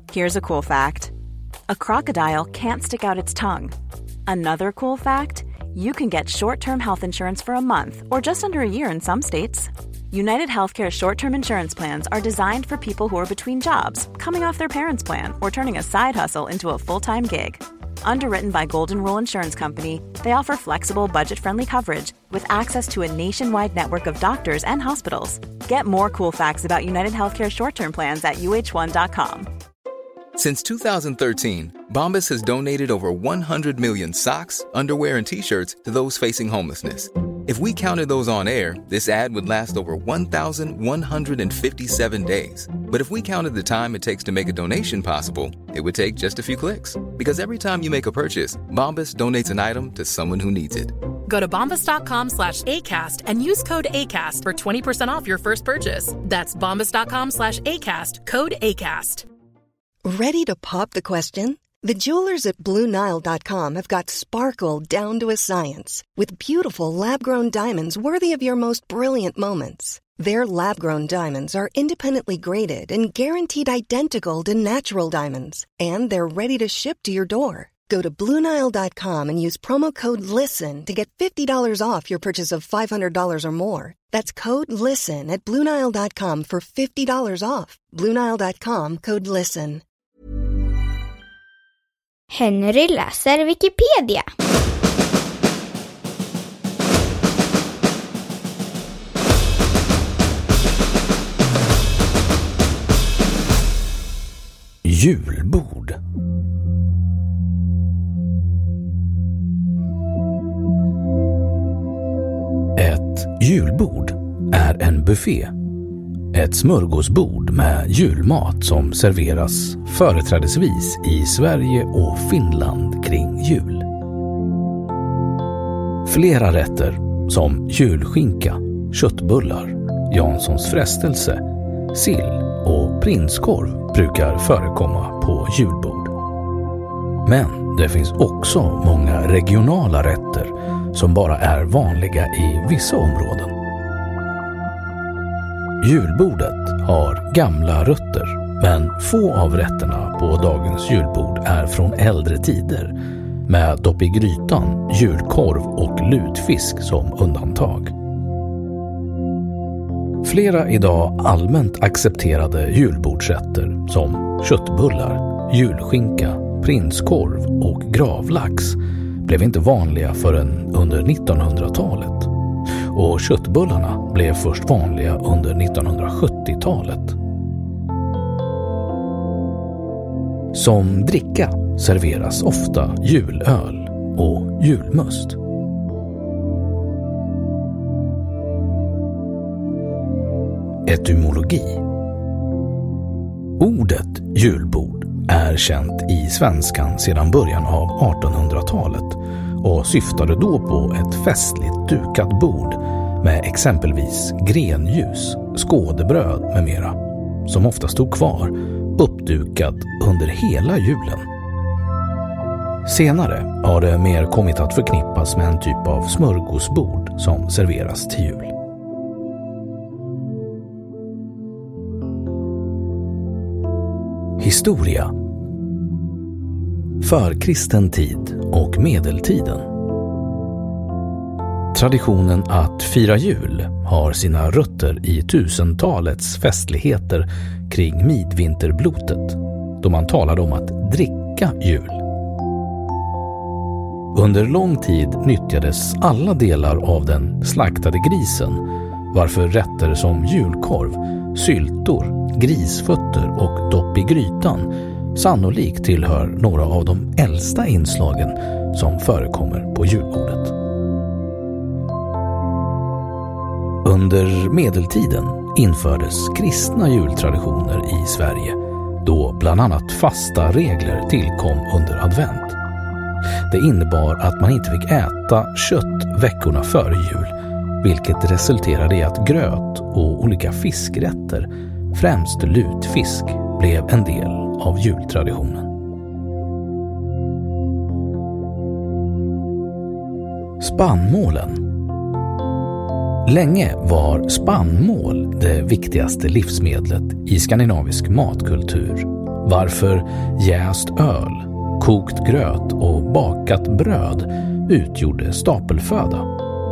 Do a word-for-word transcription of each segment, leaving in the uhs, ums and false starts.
Here's a cool fact. A crocodile can't stick out its tongue. Another cool fact, you can get short-term health insurance for a month or just under a year in some states. United Healthcare short-term insurance plans are designed for people who are between jobs, coming off their parents' plan, or turning a side hustle into a full-time gig. Underwritten by Golden Rule Insurance Company, they offer flexible, budget-friendly coverage with access to a nationwide network of doctors and hospitals. Get more cool facts about United Healthcare short-term plans at U H one dot com. Since two thousand thirteen, Bombas has donated over one hundred million socks, underwear, and T-shirts to those facing homelessness. If we counted those on air, this ad would last over one thousand one hundred fifty-seven days. But if we counted the time it takes to make a donation possible, it would take just a few clicks. Because every time you make a purchase, Bombas donates an item to someone who needs it. Go to bombas.com slash ACAST and use code ACAST for twenty percent off your first purchase. That's bombas.com slash ACAST, code ACAST. Ready to pop the question? The jewelers at Blue Nile dot com have got sparkle down to a science with beautiful lab-grown diamonds worthy of your most brilliant moments. Their lab-grown diamonds are independently graded and guaranteed identical to natural diamonds, and they're ready to ship to your door. Go to Blue Nile dot com and use promo code LISTEN to get fifty dollars off your purchase of five hundred dollars or more. That's code LISTEN at Blue Nile dot com for fifty dollars off. Blue Nile dot com, code LISTEN. Henry läser Wikipedia. Julbord. Ett julbord är en buffé. Ett smörgåsbord med julmat som serveras företrädesvis i Sverige och Finland kring jul. Flera rätter som julskinka, köttbullar, Janssons frestelse, sill och prinskorv brukar förekomma på julbord. Men det finns också många regionala rätter som bara är vanliga i vissa områden. Julbordet har gamla rötter, men få av rätterna på dagens julbord är från äldre tider, med dopp i grytan, julkorv och lutfisk som undantag. Flera idag allmänt accepterade julbordsrätter som köttbullar, julskinka, prinskorv och gravlax blev inte vanliga förrän under nittonhundratalet. Och köttbullarna blev först vanliga under nittonhundrasjuttiotalet. Som dricka serveras ofta julöl och julmust. Etymologi. Ordet julbord är känt i svenskan sedan början av artonhundratalet och syftade då på ett festligt dukat bord med exempelvis grenljus, skådebröd med mera, som ofta stod kvar uppdukad under hela julen. Senare har det mer kommit att förknippas med en typ av smörgåsbord som serveras till jul. Historia. Förkristen tid och medeltiden. Traditionen att fira jul har sina rötter i tusentalets festligheter kring midvinterblotet, då man talade om att dricka jul. Under lång tid nyttjades alla delar av den slaktade grisen, varför rätter som julkorv, syltor, grisfötter och dopp i grytan sannolikt tillhör några av de äldsta inslagen som förekommer på julbordet. Under medeltiden infördes kristna jultraditioner i Sverige, då bland annat fasta regler tillkom under advent. Det innebar att man inte fick äta kött veckorna före jul, vilket resulterade i att gröt och olika fiskrätter, främst lutfisk, blev en del av jultraditionen. Spannmålen. Länge var spannmål det viktigaste livsmedlet i skandinavisk matkultur, varför jäst öl, kokt gröt och bakat bröd utgjorde stapelföda.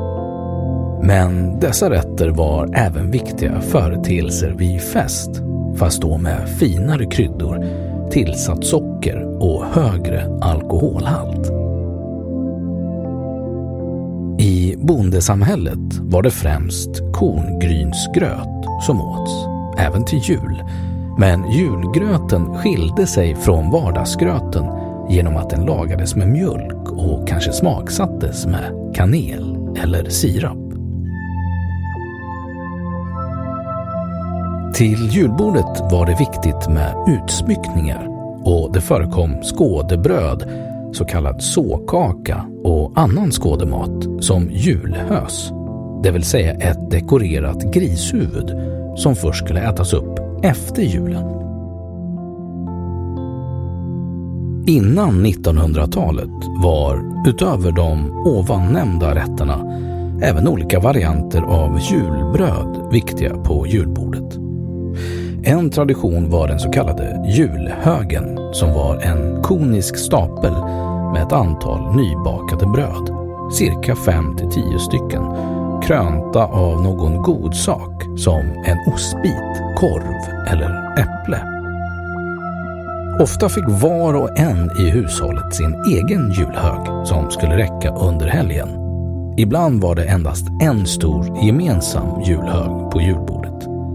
Men dessa rätter var även viktiga företeelser vid fest, fast då med finare kryddor, tillsatt socker och högre alkoholhalt. I bondesamhället var det främst korngrynsgröt som åts, även till jul. Men julgröten skilde sig från vardagsgröten genom att den lagades med mjölk och kanske smaksattes med kanel eller sirap. Till julbordet var det viktigt med utsmyckningar och det förekom skådebröd, så kallad såkaka och annan skådemat som julhös, det vill säga ett dekorerat grishuvud som först skulle ätas upp efter julen. Innan nittonhundratalet var, utöver de ovan nämnda rätterna, även olika varianter av julbröd viktiga på julbordet. En tradition var den så kallade julhögen, som var en konisk stapel med ett antal nybakade bröd, cirka fem till tio stycken, krönta av någon god sak som en ostbit, korv eller äpple. Ofta fick var och en i hushållet sin egen julhög som skulle räcka under helgen. Ibland var det endast en stor gemensam julhög på julbordet.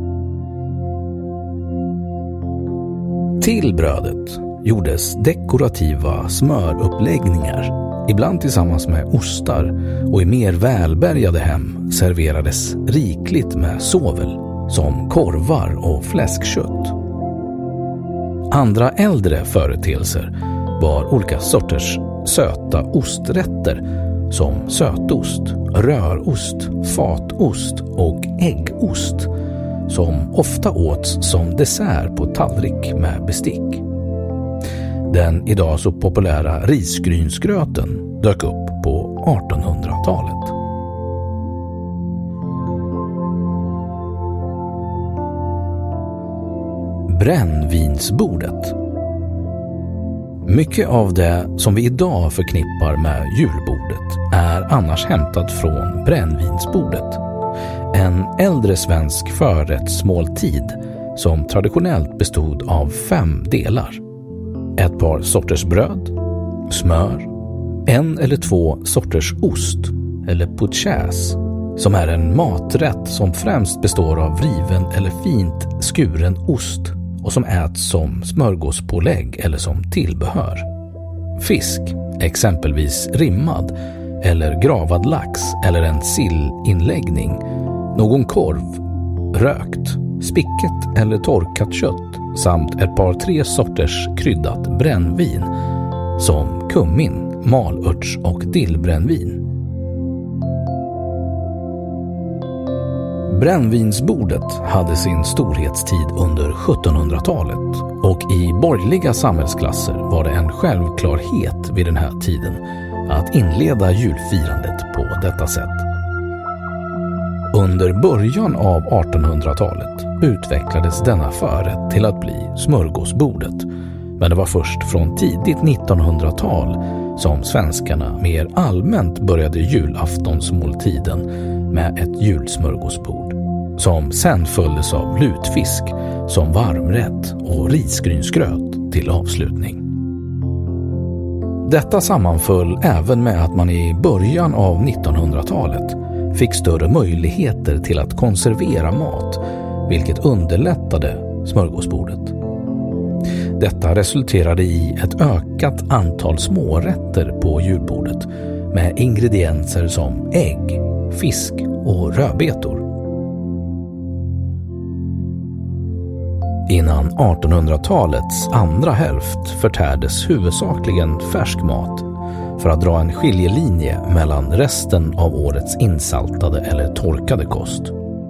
Till brödet gjordes dekorativa smöruppläggningar, ibland tillsammans med ostar, och i mer välbärgade hem serverades rikligt med sovel som korvar och fläskkött. Andra äldre företeelser var olika sorters söta osträtter som sötost, rörost, fatost och äggost, som ofta åts som dessert på tallrik med bestick. Den idag så populära risgrynsgröten dök upp på artonhundratalet. Brännvinsbordet. Mycket av det som vi idag förknippar med julbordet är annars hämtat från brännvinsbordet. En äldre svensk förrättsmåltid som traditionellt bestod av fem delar. Ett par sorters bröd, smör, en eller två sorters ost eller poutchäs, som är en maträtt som främst består av riven eller fint skuren ost och som äts som smörgåspålägg eller som tillbehör. Fisk, exempelvis rimmad eller gravad lax eller en sillinläggning, någon korv, rökt, spicket eller torkat kött samt ett par tre sorters kryddat brännvin som kummin, malörts och dillbrännvin. Brännvinsbordet hade sin storhetstid under sjuttonhundratalet och i borgerliga samhällsklasser var det en självklarhet vid den här tiden att inleda julfirandet på detta sätt. Under början av artonhundratalet utvecklades denna förrätt till att bli smörgåsbordet, men det var först från tidigt nittonhundratal som svenskarna mer allmänt började julaftonsmåltiden med ett julsmörgåsbord, som sen följdes av lutfisk som varmrätt och risgrynsgröt till avslutning. Detta sammanföll även med att man i början av nittonhundratalet fick större möjligheter till att konservera mat, vilket underlättade smörgåsbordet. Detta resulterade i ett ökat antal smårätter på julbordet med ingredienser som ägg, fisk och rödbetor. Innan artonhundratalets andra hälft förtärdes huvudsakligen färsk mat för att dra en skiljelinje mellan resten av årets insaltade eller torkade kost.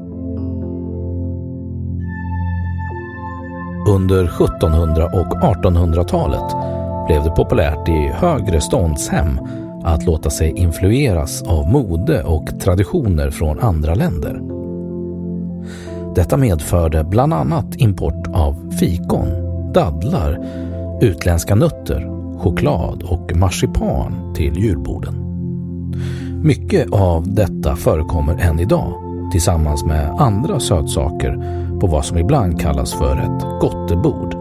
Under sjuttonhundra- och artonhundratalet blev det populärt i högre ståndshem att låta sig influeras av mode och traditioner från andra länder. Detta medförde bland annat import av fikon, dadlar, utländska nötter, choklad och marsipan till julborden. Mycket av detta förekommer än idag tillsammans med andra sötsaker på vad som ibland kallas för ett gottebord.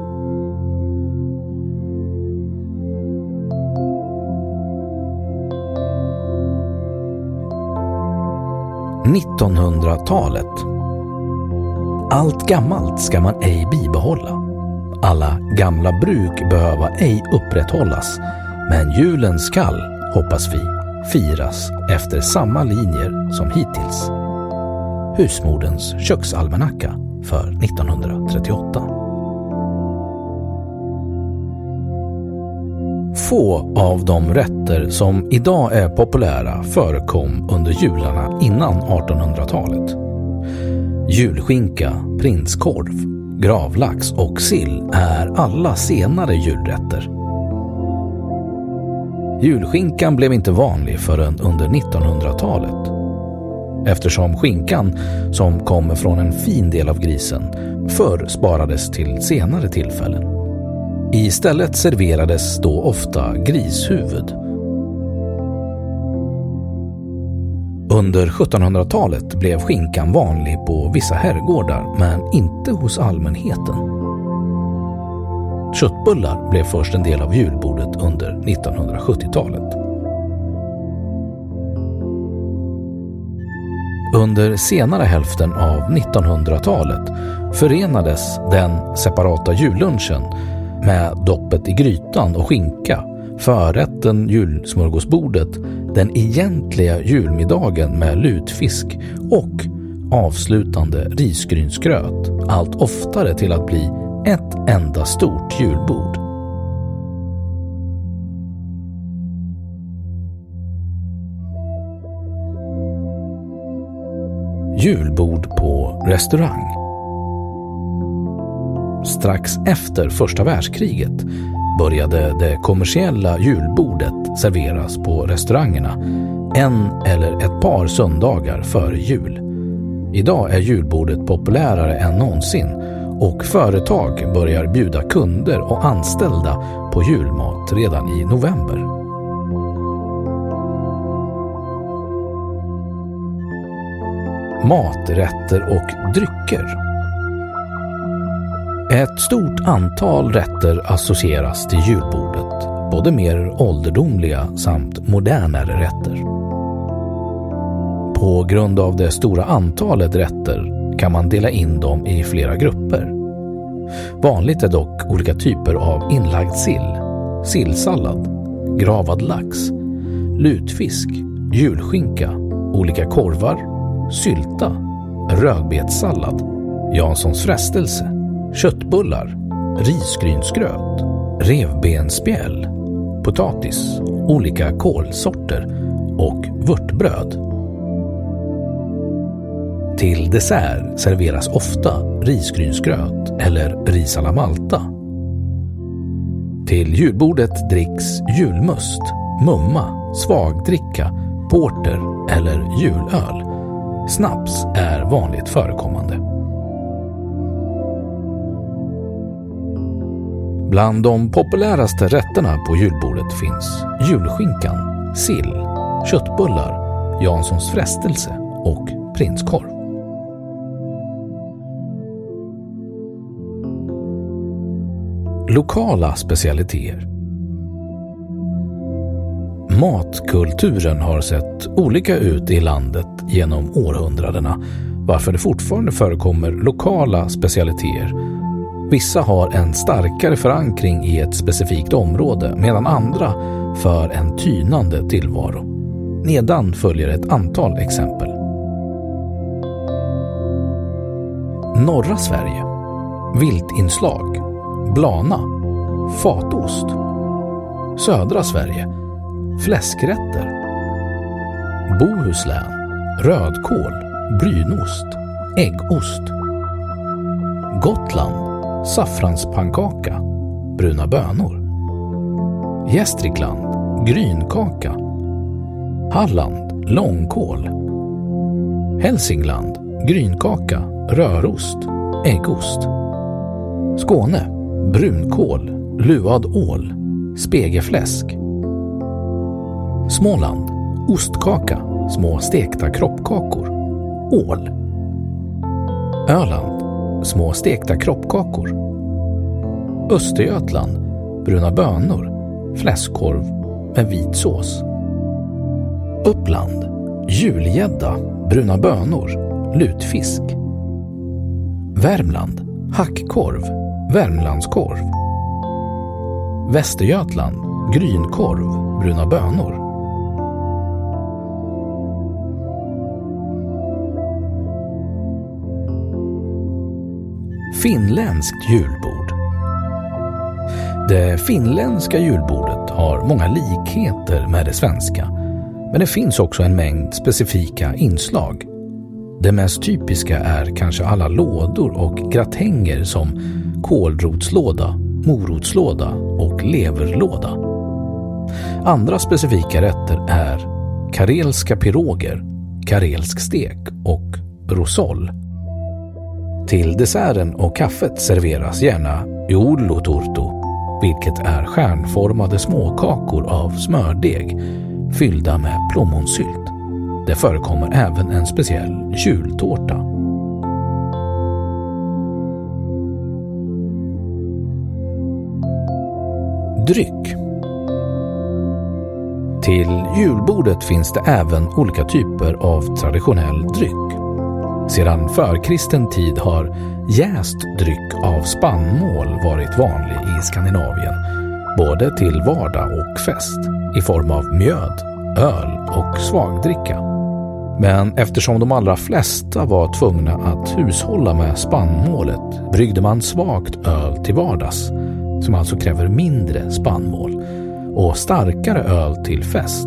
nittonhundratalet. Allt gammalt ska man ej bibehålla. Alla gamla bruk behöva ej upprätthållas, men julen skall, hoppas vi, firas efter samma linjer som hittills. Husmodens köksalmanacka för nittonhundratrettioåtta. Få av de rätter som idag är populära förekom under jularna innan artonhundratalet. Julskinka, prinskorv, gravlax och sill är alla senare julrätter. Julskinkan blev inte vanlig förrän under nittonhundratalet. Eftersom skinkan, som kommer från en fin del av grisen, förr sparades till senare tillfällen. Istället serverades då ofta grishuvud. Under sjuttonhundratalet blev skinkan vanlig på vissa herrgårdar, men inte hos allmänheten. Köttbullar blev först en del av julbordet under nittonhundrasjuttiotalet. Under senare hälften av nittonhundratalet förenades den separata jullunchen med doppet i grytan och skinka, förrätten julsmörgåsbordet, den egentliga julmiddagen med lutfisk och avslutande risgrynsgröt, allt oftare till att bli ett enda stort julbord. Julbord på restaurang. Strax efter första världskriget började det kommersiella julbordet serveras på restaurangerna en eller ett par söndagar före jul. Idag är julbordet populärare än någonsin och företag börjar bjuda kunder och anställda på julmat redan i november. Maträtter och drycker. Ett stort antal rätter associeras till julbordet, både mer ålderdomliga samt modernare rätter. På grund av det stora antalet rätter kan man dela in dem i flera grupper. Vanligt är dock olika typer av inlagd sill, sillsallad, gravad lax, lutfisk, julskinka, olika korvar, sylta, rödbetssallad, Janssons frestelse, köttbullar, risgrynsgröt, revbensspjäll, potatis, olika kålsorter och vörtbröd. Till dessert serveras ofta risgrynsgröt eller ris alla Malta. Till julbordet dricks julmust, mumma, svagdricka, porter eller julöl. Snaps är vanligt förekommande. Bland de populäraste rätterna på julbordet finns julskinkan, sill, köttbullar, Janssons frestelse och prinskorv. Lokala specialiteter. Matkulturen har sett olika ut i landet genom århundradena, varför det fortfarande förekommer lokala specialiteter. Vissa har en starkare förankring i ett specifikt område, medan andra för en tynande tillvaro. Nedan följer ett antal exempel. Norra Sverige. Viltinslag, blana, fatost. Södra Sverige. Fläskrätter. Bohuslän, rödkål, brynost, äggost. Gotland, saffranspannkaka, bruna bönor. Gästrikland, grynkaka. Halland, långkål. Hälsingland, grynkaka, rörost, äggost. Skåne, brunkål, luad ål, spegefläsk. Småland, ostkaka, små stekta kroppkakor, ål. Öland, små stekta kroppkakor. Östergötland, bruna bönor, fläskkorv med vit sås. Uppland, julgädda, bruna bönor, lutfisk. Värmland, hackkorv, värmlandskorv. Västergötland, grynkorv, bruna bönor. Finländskt julbord. Det finländska julbordet har många likheter med det svenska, men det finns också en mängd specifika inslag. Det mest typiska är kanske alla lådor och gratänger som kålrotslåda, morotslåda och leverlåda. Andra specifika rätter är karelska piroger, karelsk stek och rosol. Till desserten och kaffet serveras gärna joulutortu, vilket är stjärnformade småkakor av smördeg fyllda med plommonsylt. Det förekommer även en speciell jultårta. Dryck. Till julbordet finns det även olika typer av traditionell dryck. Sedan förkristen tid har jäst dryck av spannmål varit vanlig i Skandinavien, både till vardag och fest, i form av mjöd, öl och svagdricka. Men eftersom de allra flesta var tvungna att hushålla med spannmålet bryggde man svagt öl till vardags, som alltså kräver mindre spannmål, och starkare öl till fest.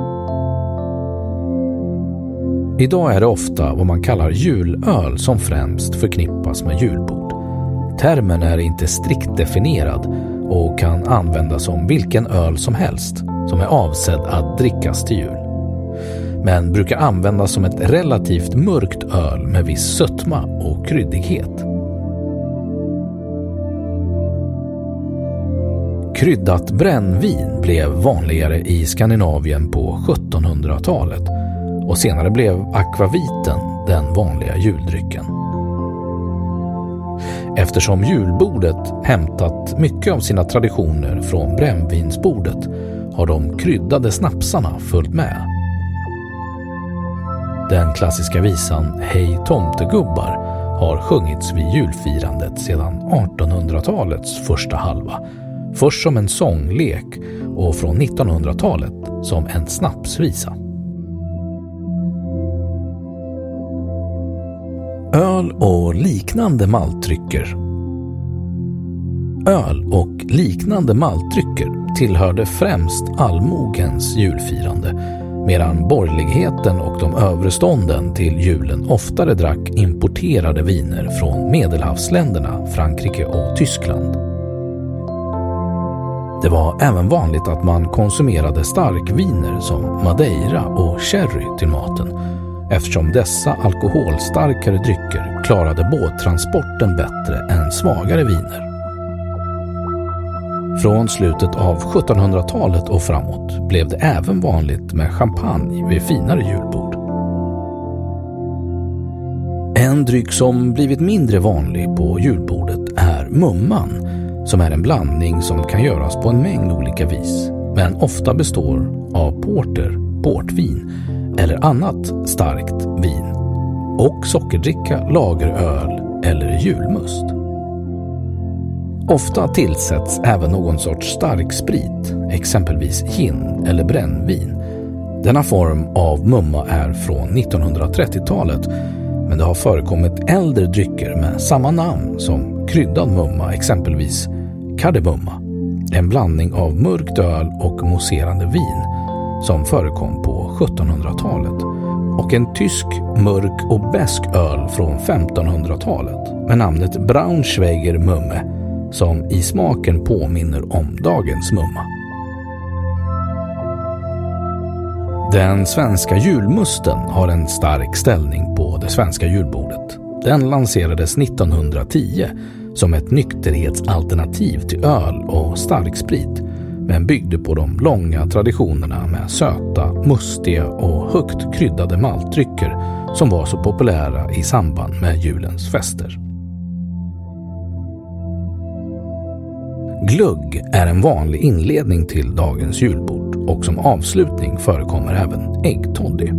Idag är det ofta vad man kallar julöl som främst förknippas med julbord. Termen är inte strikt definierad och kan användas som vilken öl som helst som är avsedd att drickas till jul, men brukar användas som ett relativt mörkt öl med viss sötma och kryddighet. Kryddat brännvin blev vanligare i Skandinavien på sjuttonhundratalet och senare blev akvaviten den vanliga juldrycken. Eftersom julbordet hämtat mycket av sina traditioner från brännvinsbordet har de kryddade snapsarna följt med. Den klassiska visan Hej tomtegubbar har sjungits vid julfirandet sedan artonhundratalets första halva, först som en sånglek och från nittonhundratalet som en snapsvisa. Öl och liknande maltdrycker. Öl och liknande maltdrycker tillhörde främst allmogens julfirande, medan borgerligheten och de övre stånden till julen oftare drack importerade viner från Medelhavsländerna, Frankrike och Tyskland. Det var även vanligt att man konsumerade starkviner som Madeira och sherry till maten, eftersom dessa alkoholstarkare drycker klarade båttransporten bättre än svagare viner. Från slutet av sjuttonhundratalet och framåt blev det även vanligt med champagne vid finare julbord. En dryck som blivit mindre vanlig på julbordet är mumman, som är en blandning som kan göras på en mängd olika vis, men ofta består av porter, portvin eller annat starkt vin och sockerdricka, lageröl eller julmust. Ofta tillsätts även någon sorts stark sprit, exempelvis gin eller brännvin. Denna form av mumma är från nittonhundratrettiotalet, men det har förekommit äldre drycker med samma namn som kryddad mumma, exempelvis kardemumma, en blandning av mörkt öl och mousserande vin som förekom på sjuttonhundratalet, och en tysk mörk och besk öl från femtonhundratalet med namnet Braunschweiger Mumme, som i smaken påminner om dagens mumma. Den svenska julmusten har en stark ställning på det svenska julbordet. Den lanserades nittonhundratio som ett nykterhetsalternativ till öl och starksprit, men byggde på de långa traditionerna med söta, mustiga och högt kryddade maltdrycker som var så populära i samband med julens fester. Glögg är en vanlig inledning till dagens julbord och som avslutning förekommer även äggtoddy.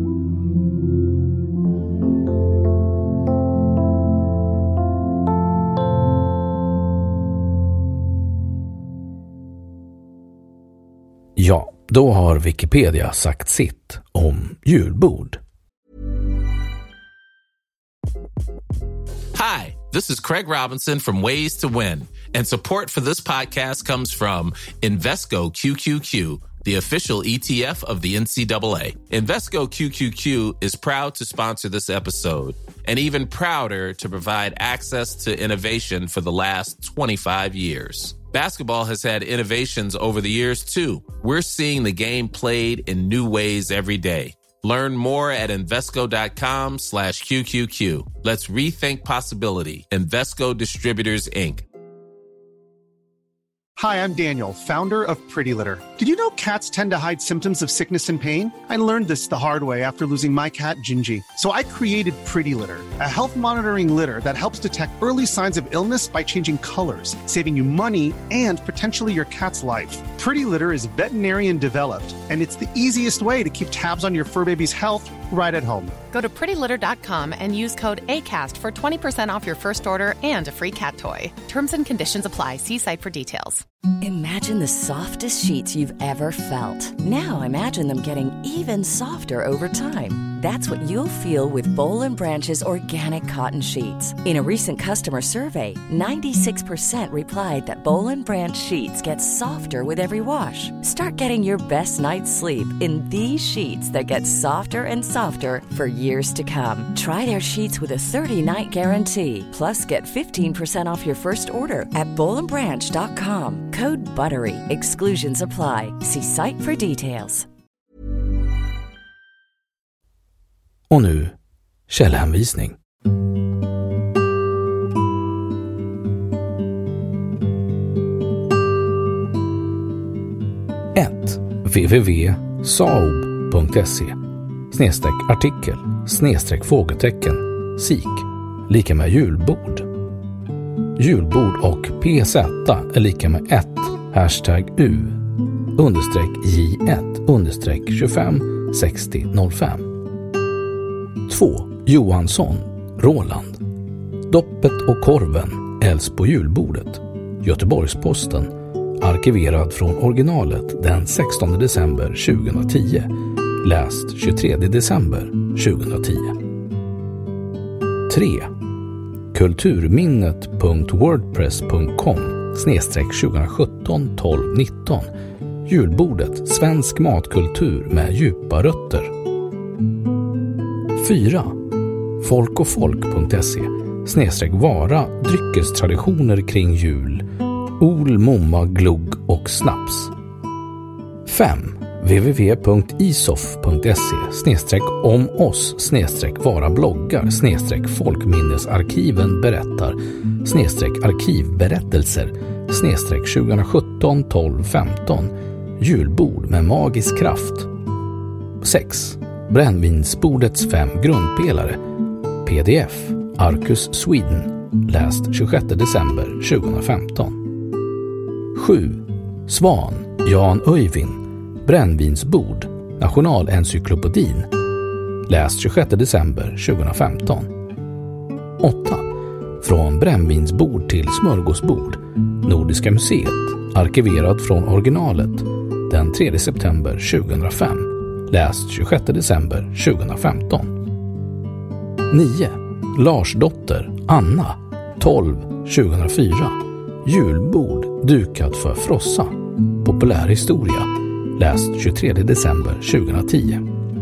Ja, då har Wikipedia sagt sitt om julbord. Hi, this is Craig Robinson from Ways to Win, and support for this podcast comes from Invesco Q Q Q, the official E T F of the N C double A. Invesco Q Q Q is proud to sponsor this episode, and even prouder to provide access to innovation for the last twenty-five years. Basketball has had innovations over the years, too. We're seeing the game played in new ways every day. Learn more at Invesco.com slash QQQ. Let's rethink possibility. Invesco Distributors, Incorporated. Hi, I'm Daniel, founder of Pretty Litter. Did you know cats tend to hide symptoms of sickness and pain? I learned this the hard way after losing my cat, Gingy. So I created Pretty Litter, a health monitoring litter that helps detect early signs of illness by changing colors, saving you money and potentially your cat's life. Pretty Litter is veterinarian developed, and it's the easiest way to keep tabs on your fur baby's health right at home. Go to pretty litter dot com and use code ACAST for twenty percent off your first order and a free cat toy. Terms and conditions apply. See site for details. Imagine the softest sheets you've ever felt. Now imagine them getting even softer over time. That's what you'll feel with Boll and Branch's organic cotton sheets. In a recent customer survey, ninety-six percent replied that Boll and Branch sheets get softer with every wash. Start getting your best night's sleep in these sheets that get softer and softer for years to come. Try their sheets with a thirty-night guarantee. Plus, get fifteen percent off your first order at boll and branch dot com. Code BUTTERY. Exclusions apply. See site for details. Och nu, källhänvisning. ett. w w w punkt saob punkt se snedstreck artikel snedstreck frågetecken sik lika med julbord. Julbord och pz är lika med ett hashtag u understreck j ett understreck tjugofem sextio noll fem. två. Johansson, Roland. Doppet och korven älls på julbordet. Göteborgs-Posten. Arkiverad från originalet den sextonde december tjugohundratio. Läst tjugotredje december tjugohundratio. tre. kulturminnet punkt wordpress punkt com snedstreck tjugosjutton tolv nitton. Julbordet, svensk matkultur med djupa rötter. fyra. folkochfolk punkt se snedstreck vara dryckestraditioner kring jul, ol, momma, glugg och snaps. fem. w w w punkt isof punkt se snedstreck om oss snedstreck vara bloggar snedstreck folkminnesarkiven berättar snedstreck arkivberättelser snedstreck tjugosjutton tolv femton. Julbord med magisk kraft. sex. Brännvinsbordets fem grundpelare. Pdf Arcus Sweden. Läst tjugosjätte december tjugohundrafemton. sju. Svan Jan Öyvind. Brännvinsbord. Nationalencyklopedin. Läst tjugosjätte december tjugohundrafemton. åtta. Från brännvinsbord till smörgåsbord. Nordiska museet. Arkiverad från originalet den tredje september tjugohundrafem. Läst tjugosjätte december tjugohundrafemton. nio. Larsdotter Anna tolv tjugohundrafyra. Julbord dukat för frossa. Populär historia. Läst tjugotredje december tjugohundratio.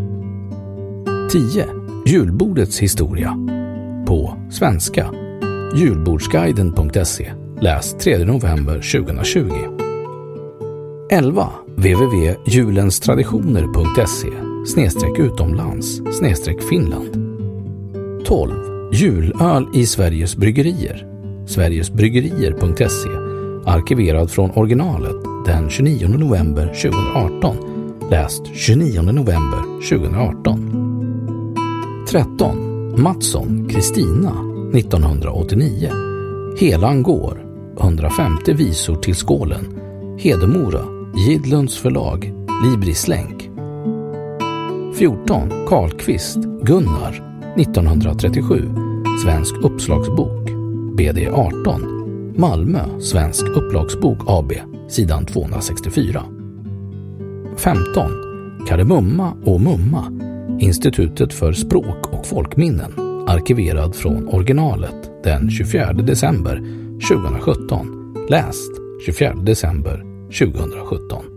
tio. Julbordets historia. På svenska. julbordsguiden punkt se. Läst tredje november tjugohundratjugo. elva. w w w punkt julenstraditioner punkt se snedstreck utomlands snedstreck Finland. tolv. Julöl i Sveriges bryggerier. sverigesbryggerier punkt se, arkiverad från originalet den tjugonionde november tjugohundraarton, läst tjugonionde november tjugohundraarton. tretton. Mattsson, Kristina, nittonhundraåttionio. Helan går, hundrafemtio visor till skålen, Hedemora, Gidlunds förlag, Libris länk. fjorton. Karlqvist, Gunnar, nittonhundratrettiosju, Svensk uppslagsbok, B D arton, Malmö, Svensk uppslagsbok A B, sidan tvåhundrasextiofyra. femton. Kardemumma och Mumma, Institutet för språk och folkminnen, arkiverad från originalet den tjugofjärde december tjugohundrasjutton, läst tjugofjärde december tjugohundrasjutton.